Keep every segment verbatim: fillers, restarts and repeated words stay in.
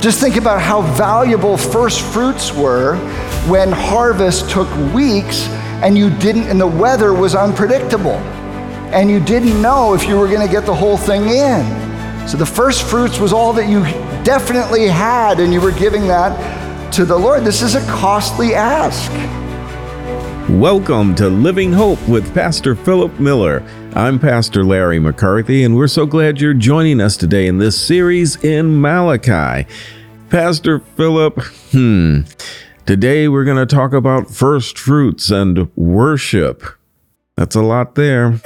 Just think about how valuable first fruits were when harvest took weeks and you didn't, and the weather was unpredictable. And you didn't know if you were gonna get the whole thing in. So the first fruits was all that you definitely had, and you were giving that to the Lord. This is a costly ask. Welcome to Living Hope with Pastor Philip Miller. I'm Pastor Larry McCarthy, and we're so glad you're joining us today in this series in Malachi. Pastor Philip, hmm, today we're going to talk about first fruits and worship. That's a lot there.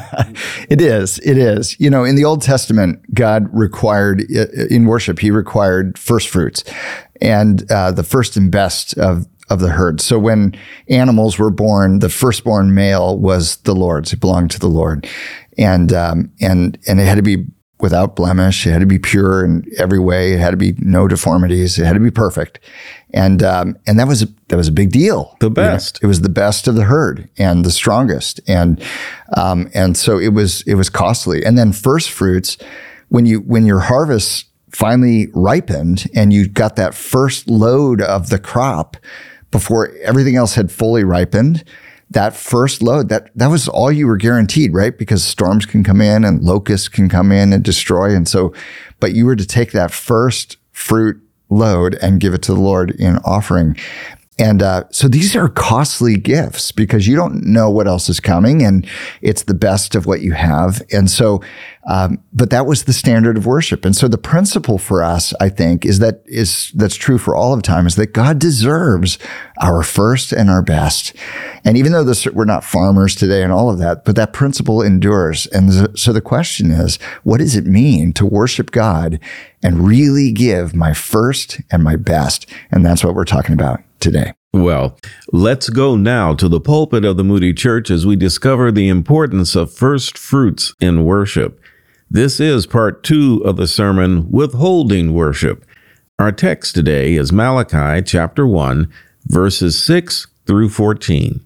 It is. It is. You know, in the Old Testament, God required, in worship, he required first fruits and uh, the first and best of of the herd. So when animals were born, the firstborn male was the Lord's. It belonged to the Lord. And, um, and, and it had to be without blemish. It had to be pure in every way. It had to be no deformities. It had to be perfect. And, um, and that was, a, that was a big deal. The best. You know, it was the best of the herd and the strongest. And, um, and so it was, it was costly. And then first fruits, when you, when your harvest finally ripened and you got that first load of the crop, before everything else had fully ripened, that first load, that, that was all you were guaranteed, right? Because storms can come in and locusts can come in and destroy. And so, but you were to take that first fruit load and give it to the Lord in offering. And uh, so these are costly gifts because you don't know what else is coming, and it's the best of what you have. And so, um, but that was the standard of worship. And so the principle for us, I think, is that is that's true for all of time, is that God deserves our first and our best. And even though this, we're not farmers today and all of that, but that principle endures. And so the question is, what does it mean to worship God and really give my first and my best? And that's what we're talking about today. Well, let's go now to the pulpit of the Moody Church as we discover the importance of first fruits in worship. This is part two of the sermon, Withholding Worship. Our text today is Malachi chapter one, verses six through fourteen.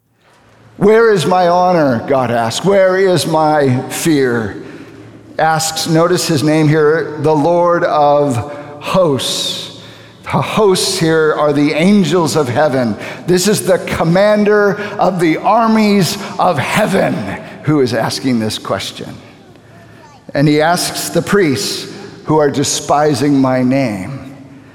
Where is my honor, God asks. Where is my fear? Asks, notice his name here, the Lord of hosts. The hosts here are the angels of heaven. This is the commander of the armies of heaven who is asking this question. And he asks the priests who are despising my name.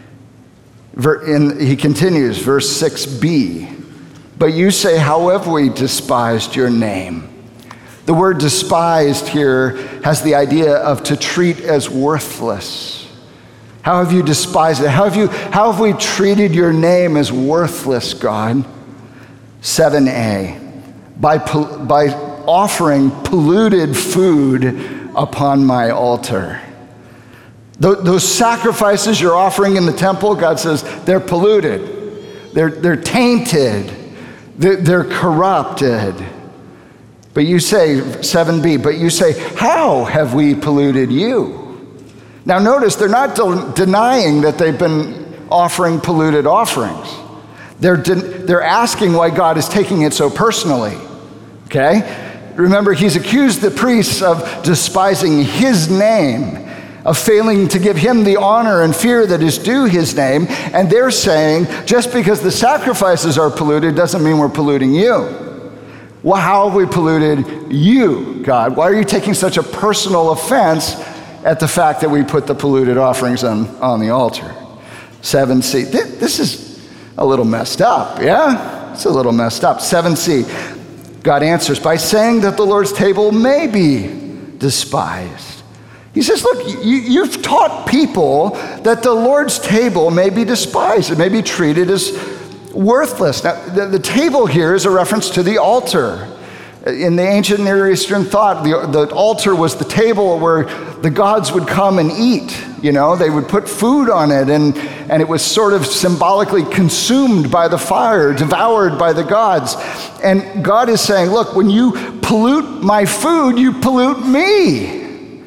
And he continues, verse six b, but you say, how have we despised your name? The word despised here has the idea of to treat as worthless. How have you despised it? How have you, how have we treated your name as worthless, God? seven a, by, by offering polluted food upon my altar. Th- those sacrifices you're offering in the temple, God says, they're polluted. They're, they're tainted. They're, they're corrupted. But you say, seven b, but you say, how have we polluted you? Now notice, they're not de- denying that they've been offering polluted offerings. They're, de- they're asking why God is taking it so personally, okay? Remember, he's accused the priests of despising his name, of failing to give him the honor and fear that is due his name, and they're saying, just because the sacrifices are polluted doesn't mean we're polluting you. Well, how have we polluted you, God? Why are you taking such a personal offense at the fact that we put the polluted offerings on, on the altar? seven c, this is a little messed up, yeah? It's a little messed up. seven c, God answers by saying that the Lord's table may be despised. He says, look, you, you've taught people that the Lord's table may be despised. It may be treated as worthless. Now, the, the table here is a reference to the altar. In the ancient Near Eastern thought, the, the altar was the table where the gods would come and eat. You know, they would put food on it, and, and it was sort of symbolically consumed by the fire, devoured by the gods. And God is saying, look, when you pollute my food, you pollute me.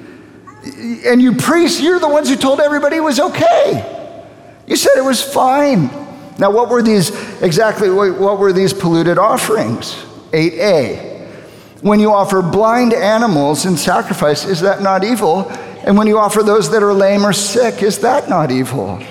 And you priests, you're the ones who told everybody it was okay. You said it was fine. Now, what were these, exactly, what were these polluted offerings? eight a. When you offer blind animals in sacrifice, is that not evil? And when you offer those that are lame or sick, is that not evil?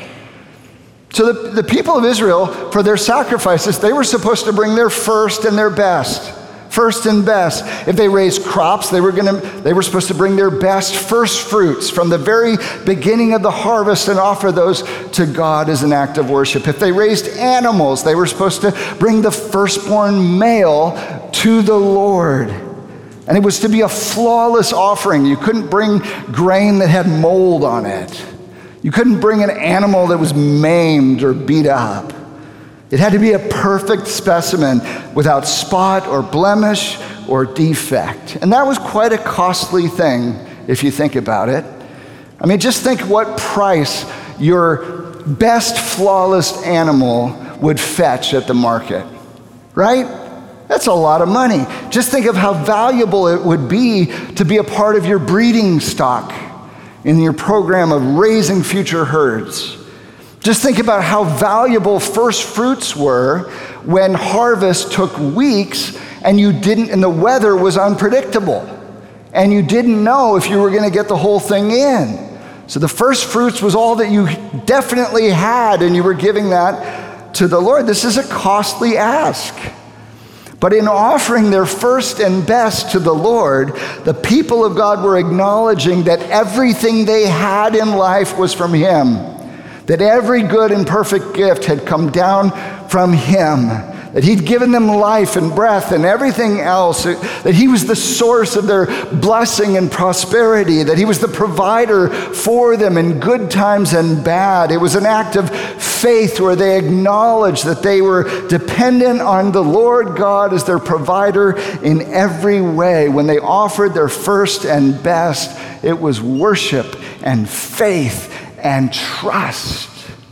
So the, the people of Israel, for their sacrifices, they were supposed to bring their first and their best. First and best. If they raised crops, they were gonna, they were supposed to bring their best first fruits from the very beginning of the harvest and offer those to God as an act of worship. If they raised animals, they were supposed to bring the firstborn male to the Lord. And it was to be a flawless offering. You couldn't bring grain that had mold on it. You couldn't bring an animal that was maimed or beat up. It had to be a perfect specimen without spot or blemish or defect. And that was quite a costly thing if you think about it. I mean, just think what price your best flawless animal would fetch at the market, right? That's a lot of money. Just think of how valuable it would be to be a part of your breeding stock in your program of raising future herds. Just think about how valuable first fruits were when harvest took weeks and you didn't, and the weather was unpredictable and you didn't know if you were going to get the whole thing in. So the first fruits was all that you definitely had, and you were giving that to the Lord. This is a costly ask. But in offering their first and best to the Lord, the people of God were acknowledging that everything they had in life was from Him. That every good and perfect gift had come down from Him, that He'd given them life and breath and everything else, that He was the source of their blessing and prosperity, that He was the provider for them in good times and bad. It was an act of faith where they acknowledged that they were dependent on the Lord God as their provider in every way. When they offered their first and best, it was worship and faith and trust.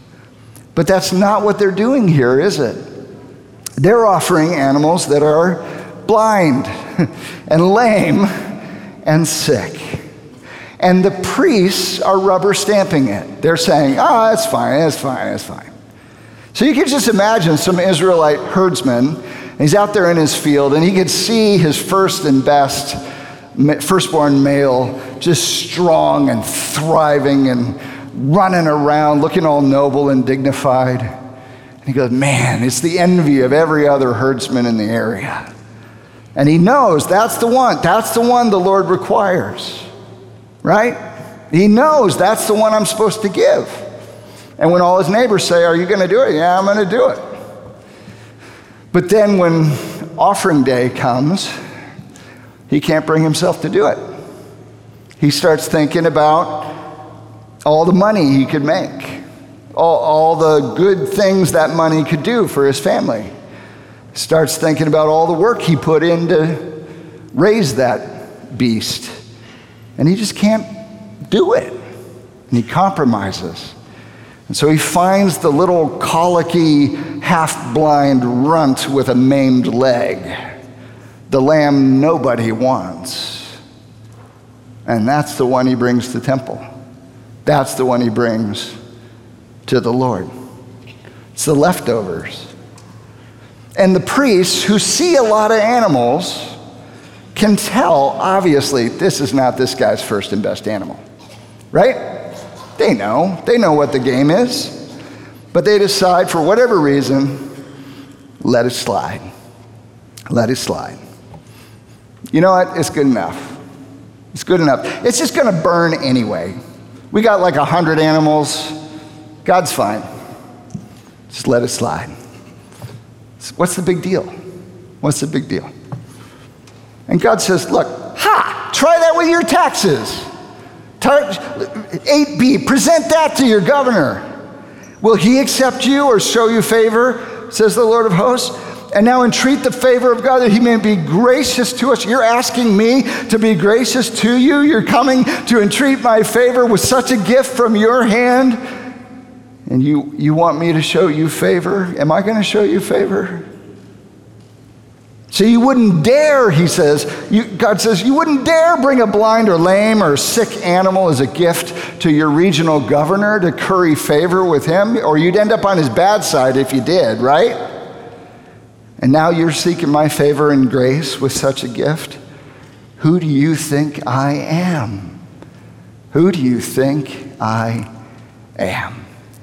But that's not what they're doing here, is it? They're offering animals that are blind and lame and sick. And the priests are rubber stamping it. They're saying, oh, that's fine, that's fine, that's fine. So you can just imagine some Israelite herdsman, and he's out there in his field, and he could see his first and best firstborn male just strong and thriving and running around, looking all noble and dignified. And he goes, man, it's the envy of every other herdsman in the area. And he knows that's the one. That's the one the Lord requires, right? He knows that's the one I'm supposed to give. And when all his neighbors say, are you going to do it? Yeah, I'm going to do it. But then when offering day comes, he can't bring himself to do it. He starts thinking about all the money he could make, all, all the good things that money could do for his family. Starts thinking about all the work he put in to raise that beast. And he just can't do it. And he compromises. And so he finds the little colicky, half-blind runt with a maimed leg, the lamb nobody wants. And that's the one he brings to the temple. That's the one he brings to the Lord. It's the leftovers. And the priests, who see a lot of animals, can tell, obviously, this is not this guy's first and best animal, right? They know. They know what the game is. But they decide, for whatever reason, let it slide. Let it slide. You know what? It's good enough. It's good enough. It's just going to burn anyway. We got like a hundred animals. God's fine. Just let it slide. What's the big deal? What's the big deal? And God says, look, ha, try that with your taxes. eight B, present that to your governor. Will he accept you or show you favor, says the Lord of hosts? And now entreat the favor of God that he may be gracious to us. You're asking me to be gracious to you? You're coming to entreat my favor with such a gift from your hand? And you, you want me to show you favor? Am I going to show you favor? So you wouldn't dare, he says, you, God says, you wouldn't dare bring a blind or lame or sick animal as a gift to your regional governor to curry favor with him, or you'd end up on his bad side if you did, right? And now you're seeking my favor and grace with such a gift? Who do you think I am? Who do you think I am?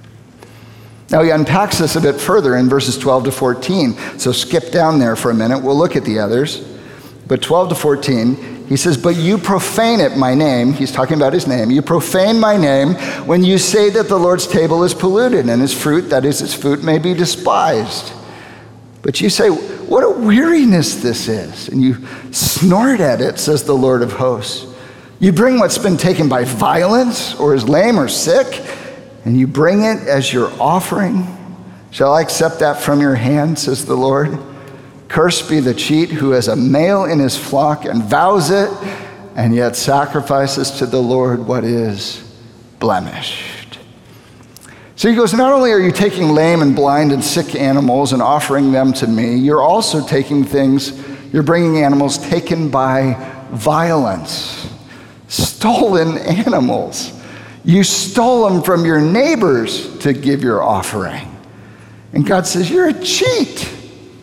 Now he unpacks this a bit further in verses twelve to fourteen. So skip down there for a minute. We'll look at the others. But twelve to fourteen, he says, but you profane it, my name. He's talking about his name. You profane my name when you say that the Lord's table is polluted and his fruit, that is his food, may be despised. But you say, what a weariness this is. And you snort at it, says the Lord of hosts. You bring what's been taken by violence or is lame or sick, and you bring it as your offering. Shall I accept that from your hand, says the Lord? Cursed be the cheat who has a male in his flock and vows it, and yet sacrifices to the Lord what is blemished. So he goes, not only are you taking lame and blind and sick animals and offering them to me, you're also taking things, you're bringing animals taken by violence, stolen animals. You stole them from your neighbors to give your offering. And God says, you're a cheat.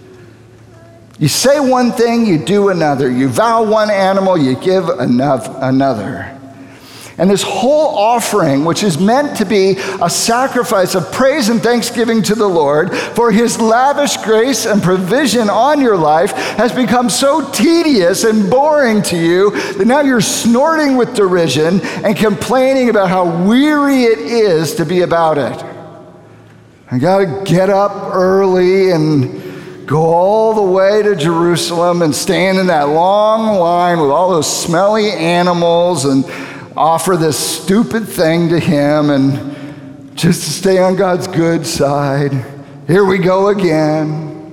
You say one thing, you do another. You vow one animal, you give another. And this whole offering, which is meant to be a sacrifice of praise and thanksgiving to the Lord for his lavish grace and provision on your life, has become so tedious and boring to you that now you're snorting with derision and complaining about how weary it is to be about it. I gotta get up early and go all the way to Jerusalem and stand in that long line with all those smelly animals and offer this stupid thing to him and just to stay on God's good side. Here we go again.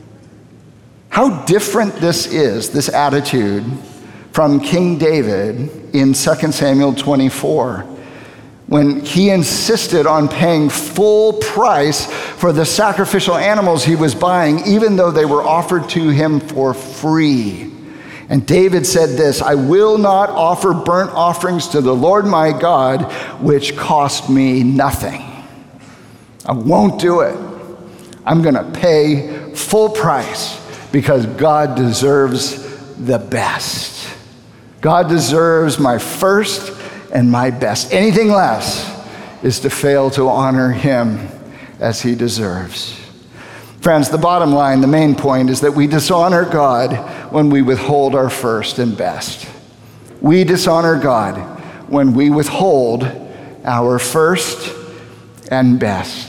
How different this is, this attitude, from King David in Second Samuel twenty-four, when he insisted on paying full price for the sacrificial animals he was buying, even though they were offered to him for free. And David said this, I will not offer burnt offerings to the Lord my God, which cost me nothing. I won't do it. I'm going to pay full price because God deserves the best. God deserves my first and my best. Anything less is to fail to honor him as he deserves. Friends, the bottom line, the main point is that we dishonor God when we withhold our first and best. We dishonor God when we withhold our first and best.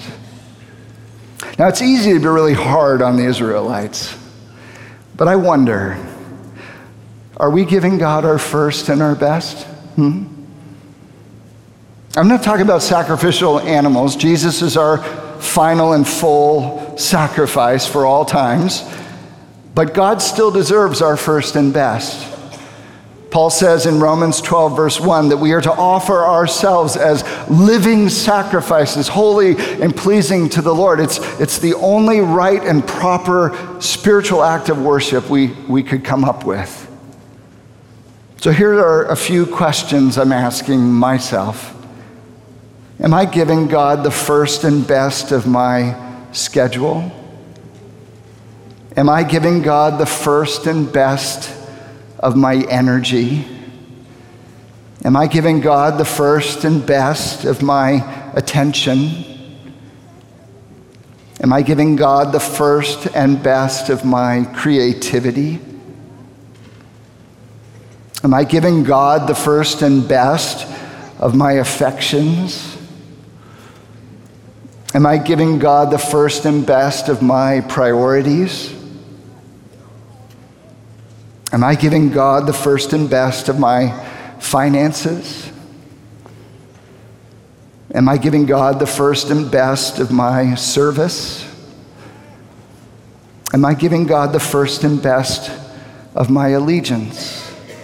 Now, it's easy to be really hard on the Israelites, but I wonder, are we giving God our first and our best? Hmm? I'm not talking about sacrificial animals. Jesus is our final and full sacrifice for all times, but God still deserves our first and best. Paul says in Romans twelve, verse one, that we are to offer ourselves as living sacrifices, holy and pleasing to the Lord. It's, it's the only right and proper spiritual act of worship we, we could come up with. So here are a few questions I'm asking myself. Am I giving God the first and best of my schedule? Am I giving God the first and best of my energy? Am I giving God the first and best of my attention? Am I giving God the first and best of my creativity? Am I giving God the first and best of my affections? Am I giving God the first and best of my priorities? Am I giving God the first and best of my finances? Am I giving God the first and best of my service? Am I giving God the first and best of my allegiance?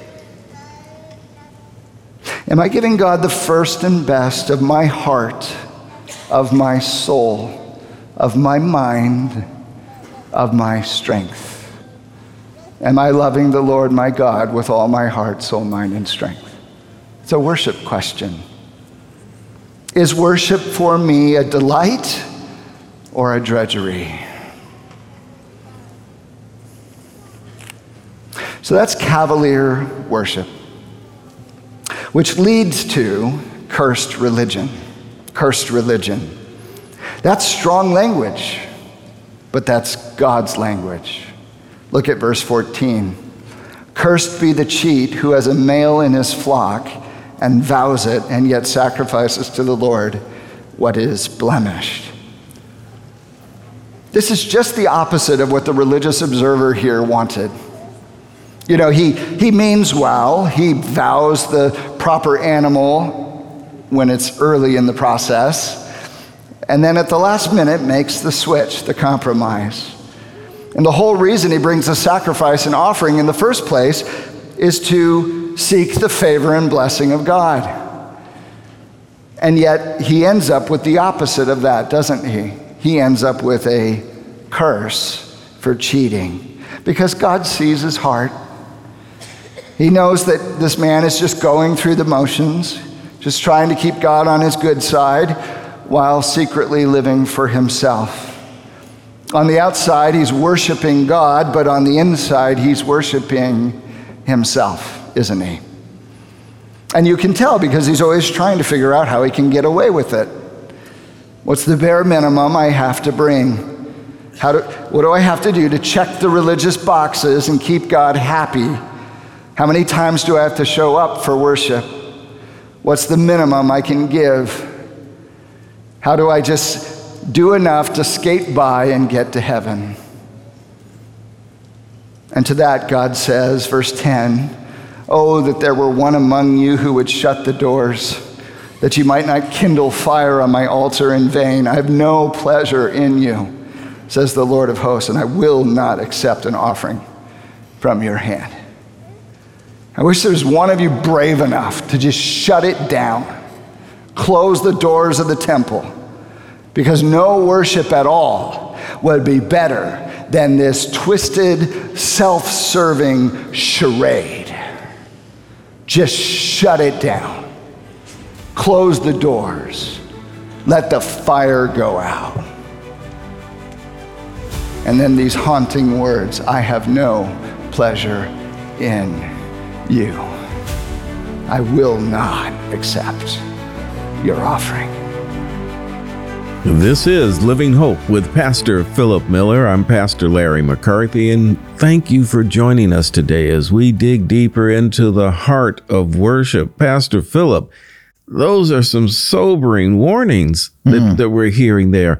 Am I giving God the first and best of my heart, of my soul, of my mind, of my strength? Am I loving the Lord my God with all my heart, soul, mind, and strength? It's a worship question. Is worship for me a delight or a drudgery? So that's cavalier worship. which leads to cursed religion. Cursed religion. That's strong language, but that's God's language. Look at verse fourteen. Cursed be the cheat who has a male in his flock and vows it and yet sacrifices to the Lord what is blemished. This is just the opposite of what the religious observer here wanted. You know, he, he means well. He vows the proper animal when it's early in the process, and then at the last minute makes the switch, the compromise. And the whole reason he brings a sacrifice and offering in the first place is to seek the favor and blessing of God. And yet he ends up with the opposite of that, doesn't he? He ends up with a curse for cheating, because God sees his heart. He knows that this man is just going through the motions, just trying to keep God on his good side while secretly living for himself. On the outside, he's worshiping God, but on the inside, he's worshiping himself, isn't he? And you can tell because he's always trying to figure out how he can get away with it. What's the bare minimum I have to bring? How do, what do I have to do to check the religious boxes and keep God happy? How many times do I have to show up for worship? What's the minimum I can give? How do I just do enough to skate by and get to heaven? And to that, God says, verse ten, oh, that there were one among you who would shut the doors, that you might not kindle fire on my altar in vain. I have no pleasure in you, says the Lord of hosts, and I will not accept an offering from your hand. I wish there was one of you brave enough to just shut it down, close the doors of the temple, because no worship at all would be better than this twisted, self-serving charade. Just shut it down. Close the doors. Let the fire go out. And then these haunting words, I have no pleasure in you. I will not accept your offering. This is Living Hope with Pastor Philip Miller. I'm Pastor Larry McCarthy, and thank you for joining us today as we dig deeper into the heart of worship. Pastor Philip, those are some sobering warnings that, mm. that we're hearing there.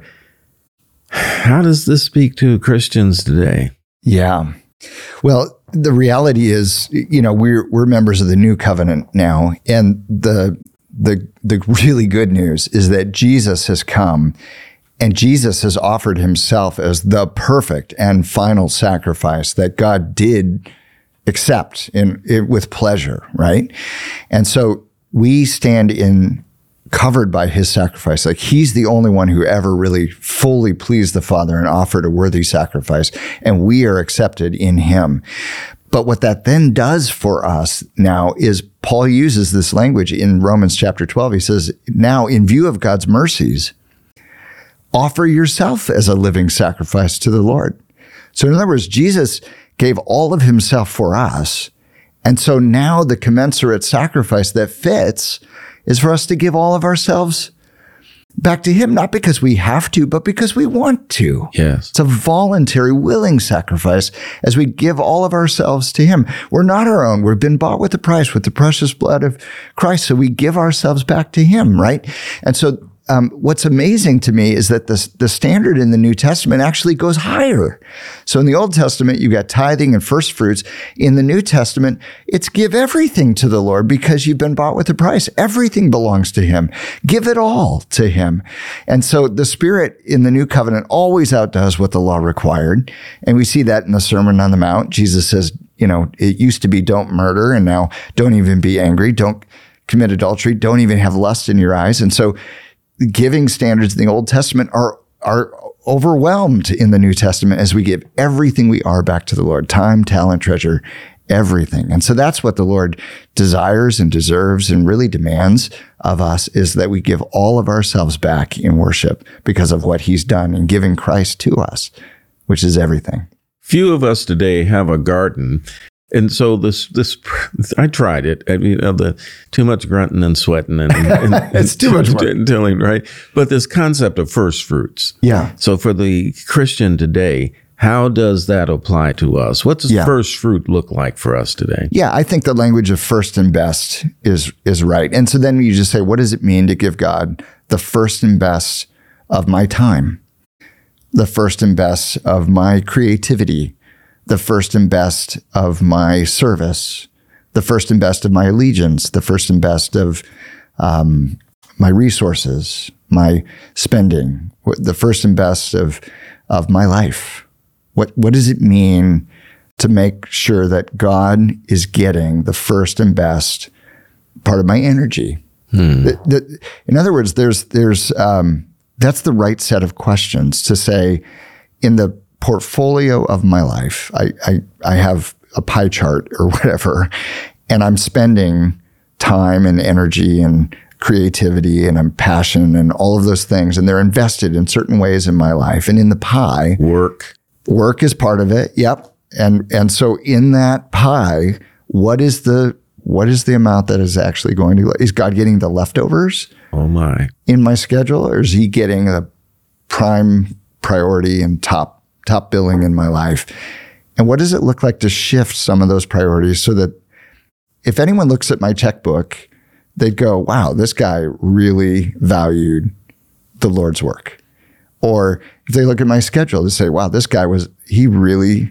How does this speak to Christians today? Yeah. Well, the reality is, you know, we're we're members of the new covenant now, and the the the really good news is that Jesus has come, and Jesus has offered himself as the perfect and final sacrifice that God did accept in, in with pleasure, right? And so we stand in covered by his sacrifice. Like, he's the only one who ever really fully pleased the Father and offered a worthy sacrifice, and we are accepted in him. But what that then does for us now is Paul uses this language in Romans chapter twelve. He says, now in view of God's mercies, offer yourself as a living sacrifice to the Lord. So in other words, Jesus gave all of himself for us. And so now the commensurate sacrifice that fits is for us to give all of ourselves back to him, not because we have to, but because we want to. Yes. It's a voluntary, willing sacrifice as we give all of ourselves to him. We're not our own. We've been bought with a price, with the precious blood of Christ. So we give ourselves back to him, right? And so Um, what's amazing to me is that the, the standard in the New Testament actually goes higher. So in the Old Testament, you got tithing and first fruits. In the New Testament, it's give everything to the Lord because you've been bought with a price. Everything belongs to him. Give it all to him. And so the Spirit in the New Covenant always outdoes what the law required. And we see that in the Sermon on the Mount. Jesus says, you know, it used to be don't murder, and now don't even be angry. Don't commit adultery. Don't even have lust in your eyes. And so the giving standards in the Old Testament are are overwhelmed in the New Testament as we give everything we are back to the Lord. Time, talent, treasure, everything. And so that's what the Lord desires and deserves and really demands of us, is that we give all of ourselves back in worship because of what he's done in giving Christ to us, which is everything. Few of us today have a garden. And so this, this, I tried it. I mean, you know, the too much grunting and sweating and, and it's too much work. Telling, right? But this concept of first fruits. Yeah. So for the Christian today, how does that apply to us? What does Yeah. first fruit look like for us today? Yeah, I think the language of first and best is is right. And so then you just say, what does it mean to give God the first and best of my time, the first and best of my creativity, the first and best of my service, the first and best of my allegiance, the first and best of um, my resources, my spending, the first and best of of my life. What what does it mean to make sure that God is getting the first and best part of my energy? Hmm. The, the, in other words, there's there's um, that's the right set of questions to say in the portfolio of my life. I, I I have a pie chart or whatever, and I'm spending time and energy and creativity and I'm passion and all of those things, and they're invested in certain ways in my life. And in the pie, Work. Work is part of it. Yep. And and so in that pie, what is the what is the amount that is actually going to, is God getting the leftovers Oh my. in my schedule, or is he getting the prime priority and top top billing in my life? And what does it look like to shift some of those priorities so that if anyone looks at my checkbook, they'd go, wow, this guy really valued the Lord's work. Or if they look at my schedule, they say, wow, this guy was, he really,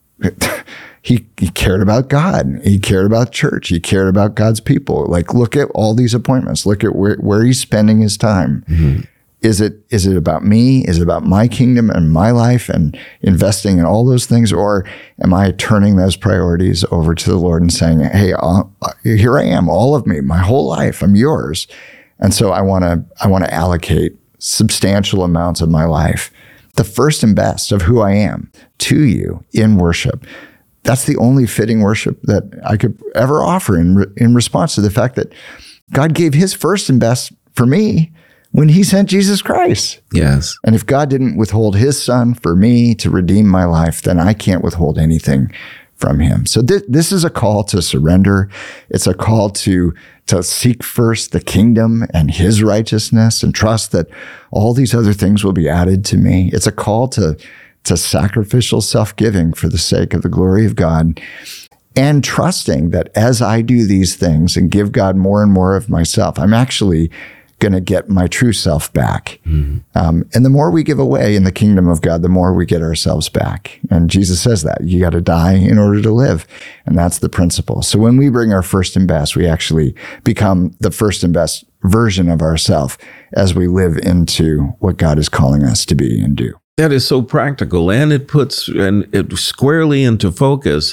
he, he cared about God. He cared about church. He cared about God's people. Like, look at all these appointments. Look at where, where he's spending his time. Mm-hmm. Is it, is it about me? Is it about my kingdom and my life and investing in all those things? Or am I turning those priorities over to the Lord and saying, hey, uh, here I am, all of me, my whole life, I'm yours. And so I want to, I want to allocate substantial amounts of my life, the first and best of who I am, to you in worship. That's the only fitting worship that I could ever offer in, re- in response to the fact that God gave his first and best for me when he sent Jesus Christ. Yes. And if God didn't withhold his son for me to redeem my life, then I can't withhold anything from him. So th- this is a call to surrender. It's a call to, to seek first the kingdom and his righteousness and trust that all these other things will be added to me. It's a call to, to sacrificial self-giving for the sake of the glory of God, and trusting that as I do these things and give God more and more of myself, I'm actually going to get my true self back. Mm-hmm. Um, and the more we give away in the kingdom of God, the more we get ourselves back. And Jesus says that you got to die in order to live. And that's the principle. So when we bring our first and best, we actually become the first and best version of ourselves as we live into what God is calling us to be and do. That is so practical, and it puts and it squarely into focus.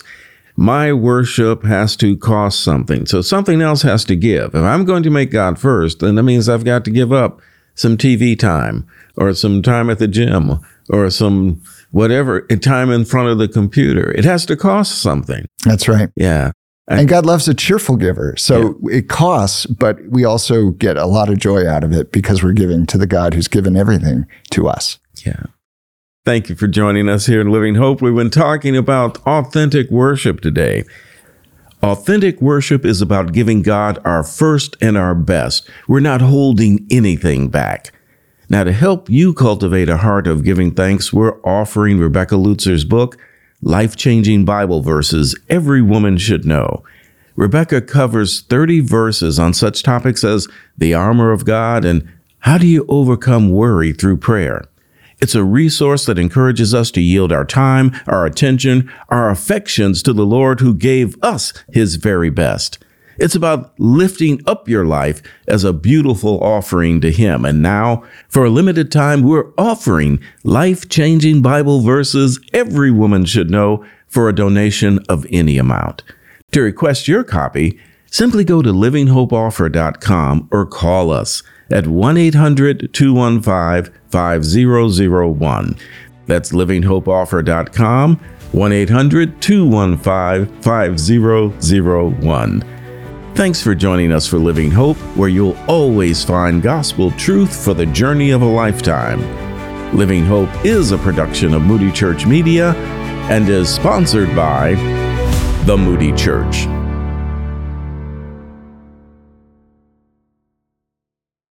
My worship has to cost something. So something else has to give. If I'm going to make God first, then that means I've got to give up some T V time or some time at the gym or some whatever time in front of the computer. It has to cost something. That's right. Yeah. And God loves a cheerful giver. So yeah. It costs, but we also get a lot of joy out of it because we're giving to the God who's given everything to us. Yeah. Thank you for joining us here in Living Hope. We've been talking about authentic worship today. Authentic worship is about giving God our first and our best. We're not holding anything back. Now, to help you cultivate a heart of giving thanks, we're offering Rebecca Lutzer's book, Life-Changing Bible Verses Every Woman Should Know. Rebecca covers thirty verses on such topics as the armor of God and how do you overcome worry through prayer. It's a resource that encourages us to yield our time, our attention, our affections to the Lord who gave us his very best. It's about lifting up your life as a beautiful offering to him. And now, for a limited time, we're offering life-changing Bible verses every woman should know for a donation of any amount. To request your copy, simply go to living hope offer dot com or call us at one eight hundred two one five five zero zero one. That's living hope offer dot com, one eight hundred two one five five zero zero one. Thanks for joining us for Living Hope, where you'll always find gospel truth for the journey of a lifetime. Living Hope is a production of Moody Church Media and is sponsored by The Moody Church.